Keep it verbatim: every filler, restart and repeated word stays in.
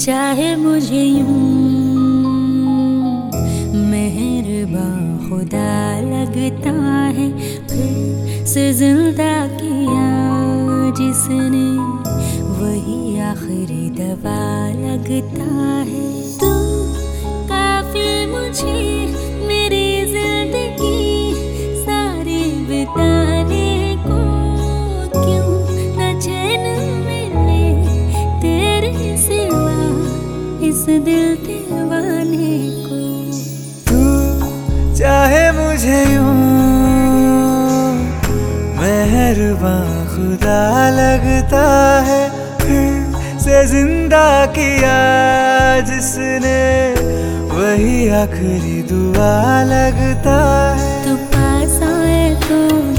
चाहे मुझे यूं मेहरबान खुदा लगता है, फिर से जिंदा किया जिसने वही आखिरी दवा लगता है। तू काफी मुझे मेरी जिंदगी सारी बिताने को, क्यों न चैन मिले तेरे सिवा इस दिल दीवाने को। तू चाहे मुझे यूं मेहरबान खुदा लगता है, फिर से जिंदा किया जिसने वही आखिरी दुआ लगता है। तू पास आए तो